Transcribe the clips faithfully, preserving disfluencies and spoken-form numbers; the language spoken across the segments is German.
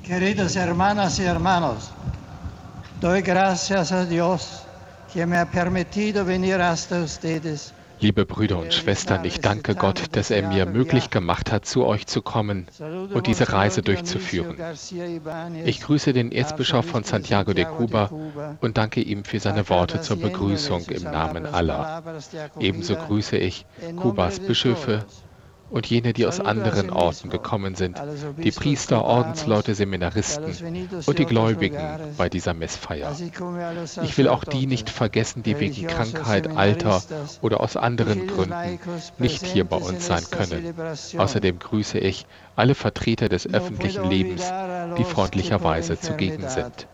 Queridas hermanas y hermanos, doy gracias a Dios que me ha permitido venir hasta ustedes. Liebe Brüder und Schwestern, ich danke Gott, dass er mir möglich gemacht hat, zu euch zu kommen und diese Reise durchzuführen. Ich grüße den Erzbischof von Santiago de Cuba und danke ihm für seine Worte zur Begrüßung im Namen aller. Ebenso grüße ich Kubas Bischöfe und jene, die aus anderen Orten gekommen sind, die Priester, Ordensleute, Seminaristen und die Gläubigen bei dieser Messfeier. Ich will auch die nicht vergessen, die wegen Krankheit, Alter oder aus anderen Gründen nicht hier bei uns sein können. Außerdem grüße ich alle Vertreter des öffentlichen Lebens, die freundlicherweise zugegen sind.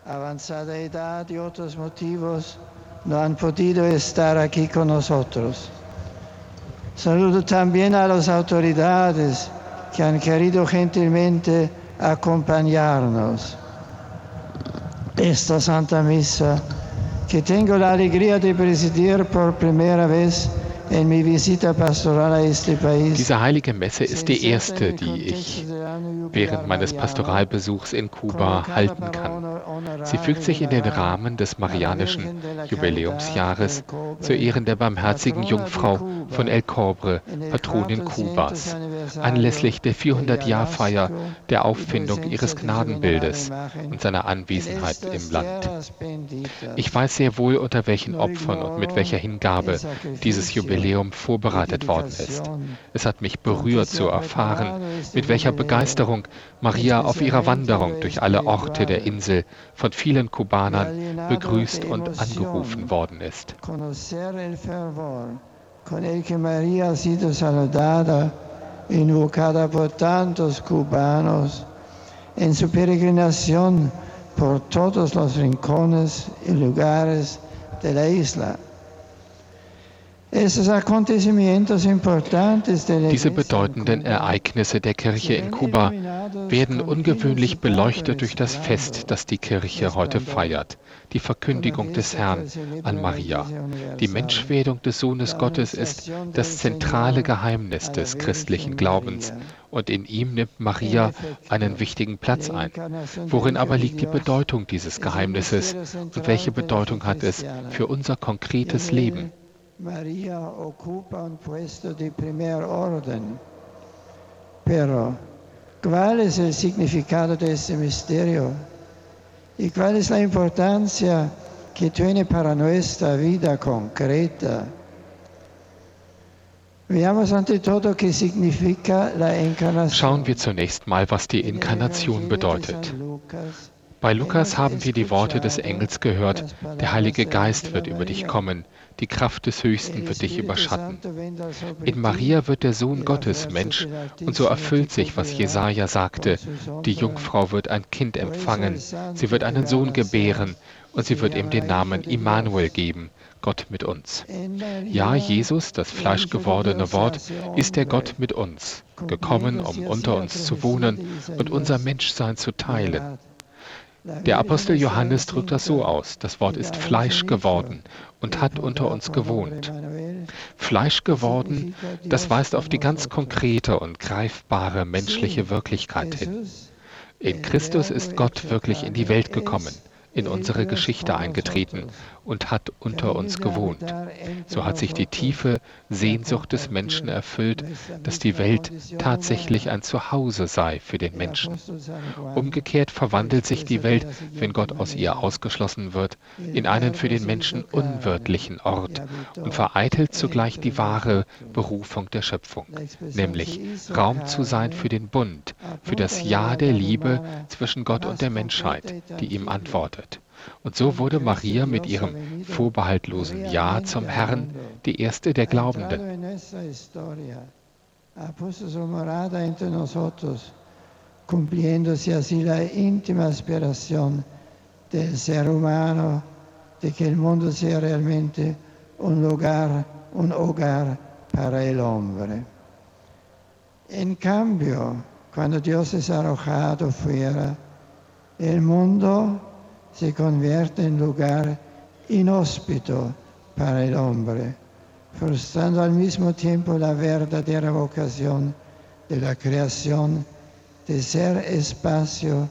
Saludo también a las autoridades que han querido gentilmente acompañarnos. Esta Santa Misa, que tengo la alegría de presidir por primera vez en mi visita pastoral a este país. Diese heilige Messe ist die erste, die ich während meines Pastoralbesuchs in Kuba halten kann. Sie fügt sich in den Rahmen des Marianischen Jubiläumsjahres zu Ehren der barmherzigen Jungfrau von El Cobre, Patronin Kubas, anlässlich der vierhundert-Jahr-Feier der Auffindung ihres Gnadenbildes und seiner Anwesenheit im Land. Ich weiß sehr wohl, unter welchen Opfern und mit welcher Hingabe dieses Jubiläum vorbereitet worden ist. Es hat mich berührt zu erfahren, mit welcher Begeisterung Maria auf ihrer Wanderung durch alle Orte der Insel von vielen Kubanern begrüßt und angerufen worden ist. Con el que María ha sido saludada, invocada por tantos cubanos en su peregrinación por todos los rincones y lugares de la isla. Diese bedeutenden Ereignisse der Kirche in Kuba werden ungewöhnlich beleuchtet durch das Fest, das die Kirche heute feiert, die Verkündigung des Herrn an Maria. Die Menschwerdung des Sohnes Gottes ist das zentrale Geheimnis des christlichen Glaubens und in ihm nimmt Maria einen wichtigen Platz ein. Worin aber liegt die Bedeutung dieses Geheimnisses und welche Bedeutung hat es für unser konkretes Leben? María ocupa un puesto de primer orden, pero ¿cuál es el significado de este misterio? ¿Y cuál es la importancia que tiene para nuestra vida concreta? Veamos ante todo qué significa la encarnación. Schauen wir zunächst mal, was die Inkarnation bedeutet. Bei Lukas haben wir die Worte des Engels gehört, der Heilige Geist wird über dich kommen, die Kraft des Höchsten wird dich überschatten. In Maria wird der Sohn Gottes Mensch und so erfüllt sich, was Jesaja sagte, die Jungfrau wird ein Kind empfangen, sie wird einen Sohn gebären und sie wird ihm den Namen Immanuel geben, Gott mit uns. Ja, Jesus, das fleischgewordene Wort, ist der Gott mit uns, gekommen, um unter uns zu wohnen und unser Menschsein zu teilen. Der Apostel Johannes drückt das so aus, das Wort ist Fleisch geworden und hat unter uns gewohnt. Fleisch geworden, das weist auf die ganz konkrete und greifbare menschliche Wirklichkeit hin. In Christus ist Gott wirklich in die Welt gekommen, in unsere Geschichte eingetreten und hat unter uns gewohnt. So hat sich die tiefe Sehnsucht des Menschen erfüllt, dass die Welt tatsächlich ein Zuhause sei für den Menschen. Umgekehrt verwandelt sich die Welt, wenn Gott aus ihr ausgeschlossen wird, in einen für den Menschen unwirtlichen Ort und vereitelt zugleich die wahre Berufung der Schöpfung, nämlich Raum zu sein für den Bund, für das Ja der Liebe zwischen Gott und der Menschheit, die ihm antwortet. Und so wurde Maria mit ihrem vorbehaltlosen Ja zum Herrn die erste der Glaubenden. Cumpliéndose así la íntima aspiración del ser humano de que el mundo sea realmente un lugar, un hogar para el hombre. En cambio, cuando Dios es arrojado fuera, el mundo se convierte en lugar inhóspito para el hombre, frustrando al mismo tiempo la verdadera vocación de la creación de ser espacio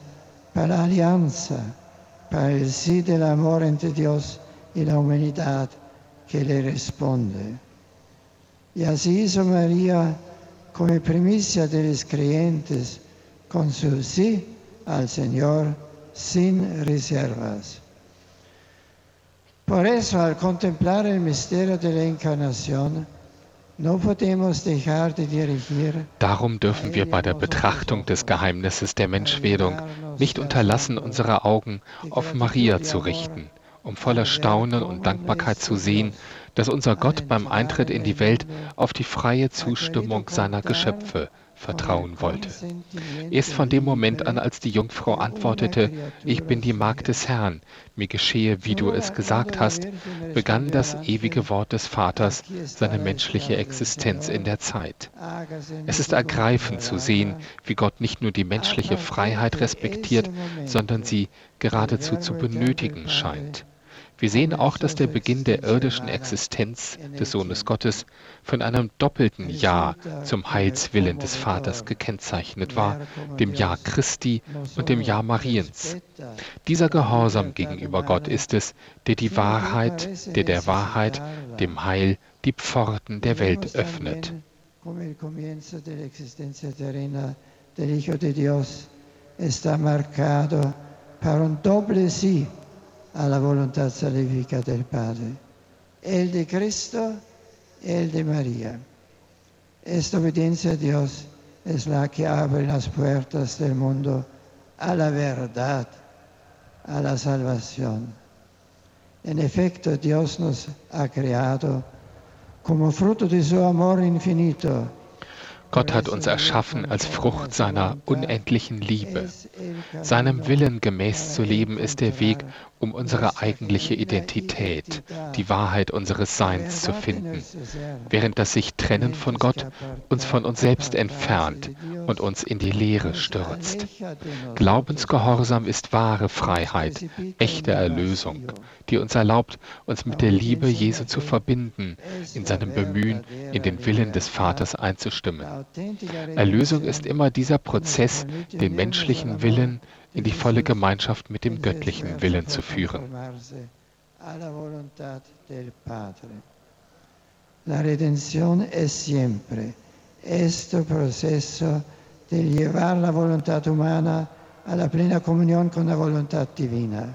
para la alianza, para el sí del amor entre Dios y la humanidad que le responde. Y así hizo María como primicia de los creyentes con su sí al Señor sin reservas. Por eso, al contemplar el misterio de la Encarnación, no podemos dejar de dirigir. Darum dürfen wir bei der Betrachtung des Geheimnisses der Menschwerdung nicht unterlassen, unsere Augen auf Maria zu richten, um voller Staunen und Dankbarkeit zu sehen, dass unser Gott beim Eintritt in die Welt auf die freie Zustimmung seiner Geschöpfe vertrauen wollte. Erst von dem Moment an, als die Jungfrau antwortete, ich bin die Magd des Herrn, mir geschehe, wie du es gesagt hast, begann das ewige Wort des Vaters seine menschliche Existenz in der Zeit. Es ist ergreifend zu sehen, wie Gott nicht nur die menschliche Freiheit respektiert, sondern sie geradezu zu benötigen scheint. Wir sehen auch, dass der Beginn der irdischen Existenz des Sohnes Gottes von einem doppelten Ja zum Heilswillen des Vaters gekennzeichnet war, dem Ja Christi und dem Ja Mariens. Dieser Gehorsam gegenüber Gott ist es, der die Wahrheit, der der Wahrheit, dem Heil, die Pforten der Welt öffnet. A la voluntad salvífica del Padre, el de Cristo, el de María. Esta obediencia a Dios es la que abre las puertas del mundo a la verdad, a la salvación. En efecto, Dios nos ha creado como fruto de su amor infinito. Gott hat uns erschaffen als Frucht seiner unendlichen Liebe. Seinem Willen gemäß zu leben ist der Weg, um unsere eigentliche Identität, die Wahrheit unseres Seins zu finden, während das sich Trennen von Gott uns von uns selbst entfernt und uns in die Leere stürzt. Glaubensgehorsam ist wahre Freiheit, echte Erlösung, die uns erlaubt, uns mit der Liebe Jesu zu verbinden, in seinem Bemühen, in den Willen des Vaters einzustimmen. Erlösung ist immer dieser Prozess, den menschlichen Willen in die volle Gemeinschaft mit dem göttlichen Willen zu führen. La redención es siempre este proceso de llevar la voluntad humana a la plena comunión con la voluntad divina.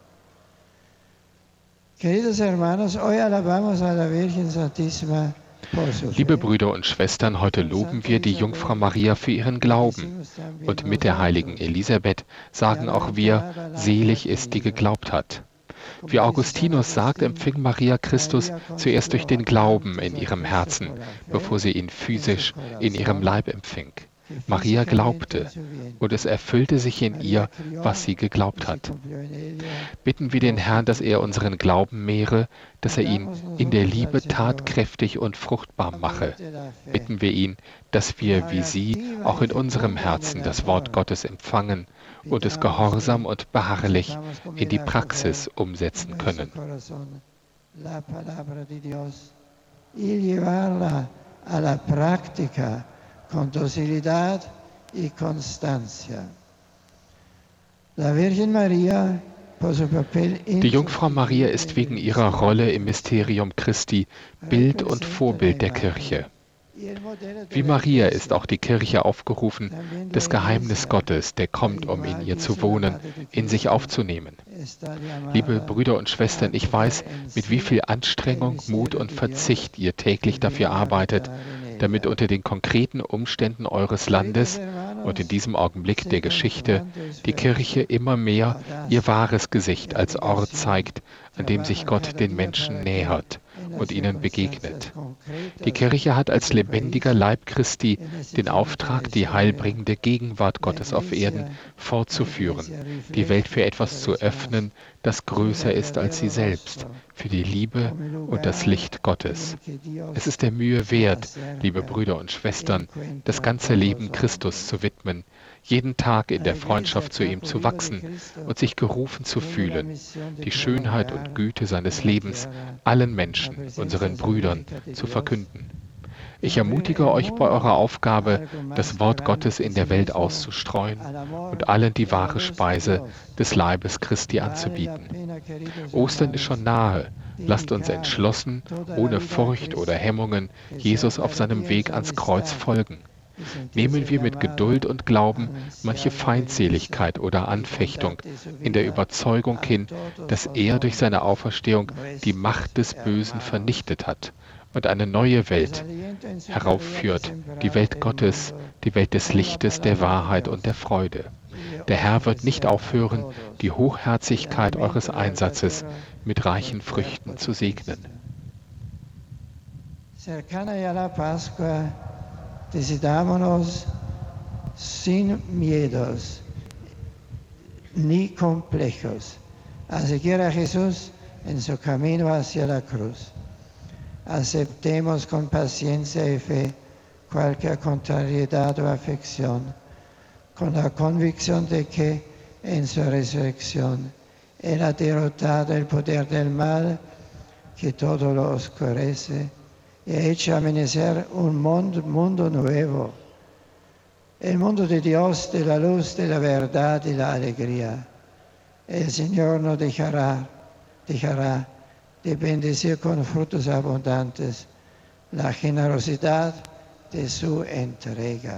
Queridos hermanos, hoy alabamos a la Virgen Santísima. Liebe Brüder und Schwestern, heute loben wir die Jungfrau Maria für ihren Glauben. Und mit der heiligen Elisabeth sagen auch wir, selig ist, die geglaubt hat. Wie Augustinus sagt, empfing Maria Christus zuerst durch den Glauben in ihrem Herzen, bevor sie ihn physisch in ihrem Leib empfing. Maria glaubte, und es erfüllte sich in ihr, was sie geglaubt hat. Bitten wir den Herrn, dass er unseren Glauben mehre, dass er ihn in der Liebe tatkräftig und fruchtbar mache. Bitten wir ihn, dass wir wie sie auch in unserem Herzen das Wort Gottes empfangen und es gehorsam und beharrlich in die Praxis umsetzen können. Con docilidad y constancia. La Virgen María, por su papel Die Jungfrau Maria ist wegen ihrer Rolle im Mysterium Christi Bild und Vorbild der Kirche. Wie Maria ist auch die Kirche aufgerufen, das Geheimnis Gottes, der kommt, um in ihr zu wohnen, in sich aufzunehmen. Liebe Brüder und Schwestern, ich weiß, mit wie viel Anstrengung, Mut und Verzicht ihr täglich dafür arbeitet, damit unter den konkreten Umständen eures Landes und in diesem Augenblick der Geschichte die Kirche immer mehr ihr wahres Gesicht als Ort zeigt, an dem sich Gott den Menschen nähert und ihnen begegnet. Die Kirche hat als lebendiger Leib Christi den Auftrag, die heilbringende Gegenwart Gottes auf Erden fortzuführen, die Welt für etwas zu öffnen, das größer ist als sie selbst, für die Liebe und das Licht Gottes. Es ist der Mühe wert, liebe Brüder und Schwestern, das ganze Leben Christus zu widmen, jeden Tag in der Freundschaft zu ihm zu wachsen und sich gerufen zu fühlen, die Schönheit und Güte seines Lebens allen Menschen, unseren Brüdern, zu verkünden. Ich ermutige euch bei eurer Aufgabe, das Wort Gottes in der Welt auszustreuen und allen die wahre Speise des Leibes Christi anzubieten. Ostern ist schon nahe. Lasst uns entschlossen, ohne Furcht oder Hemmungen, Jesus auf seinem Weg ans Kreuz folgen. Nehmen wir mit Geduld und Glauben manche Feindseligkeit oder Anfechtung in der Überzeugung hin, dass er durch seine Auferstehung die Macht des Bösen vernichtet hat und eine neue Welt heraufführt, die Welt Gottes, die Welt des Lichtes, der Wahrheit und der Freude. Der Herr wird nicht aufhören, die Hochherzigkeit eures Einsatzes mit reichen Früchten zu segnen. Decidámonos sin miedos ni complejos a seguir a Jesús en su camino hacia la cruz. Aceptemos con paciencia y fe cualquier contrariedad o afección, con la convicción de que en su resurrección Él ha derrotado el poder del mal que todo lo oscurece y ha hecho amanecer un mundo, mundo nuevo, el mundo de Dios, de la luz, de la verdad y la alegría. El Señor no dejará, dejará de bendecir con frutos abundantes la generosidad de su entrega.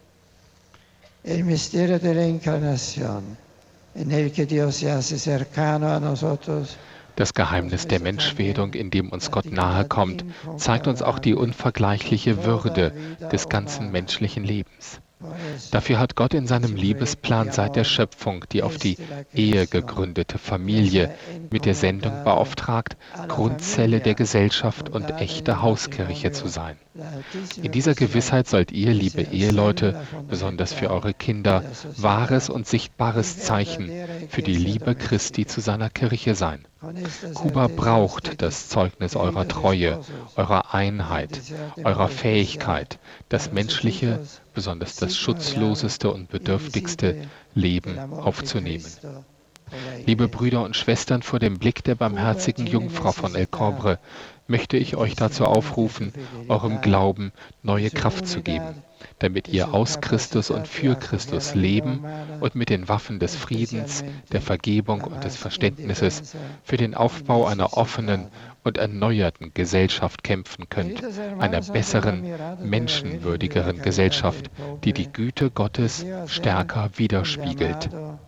El misterio de la encarnación, en el que Dios se hace cercano a nosotros. Das Geheimnis der Menschwerdung, in dem uns Gott nahe kommt, zeigt uns auch die unvergleichliche Würde des ganzen menschlichen Lebens. Dafür hat Gott in seinem Liebesplan seit der Schöpfung die auf die Ehe gegründete Familie mit der Sendung beauftragt, Grundzelle der Gesellschaft und echte Hauskirche zu sein. In dieser Gewissheit sollt ihr, liebe Eheleute, besonders für eure Kinder, wahres und sichtbares Zeichen für die Liebe Christi zu seiner Kirche sein. Kuba braucht das Zeugnis eurer Treue, eurer Einheit, eurer Fähigkeit, das menschliche, besonders das schutzloseste und bedürftigste Leben aufzunehmen. Liebe Brüder und Schwestern, vor dem Blick der barmherzigen Jungfrau von El Cobre möchte ich euch dazu aufrufen, eurem Glauben neue Kraft zu geben, damit ihr aus Christus und für Christus leben und mit den Waffen des Friedens, der Vergebung und des Verständnisses für den Aufbau einer offenen und erneuerten Gesellschaft kämpfen könnt, einer besseren, menschenwürdigeren Gesellschaft, die die Güte Gottes stärker widerspiegelt.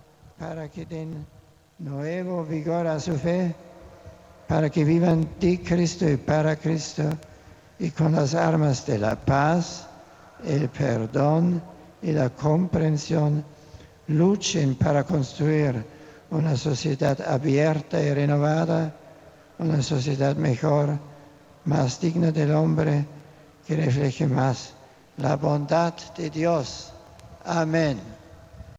Para que vivan de Cristo y para Cristo, y con las armas de la paz, el perdón y la comprensión, luchen para construir una sociedad abierta y renovada, una sociedad mejor, más digna del hombre, que refleje más la bondad de Dios. Amén.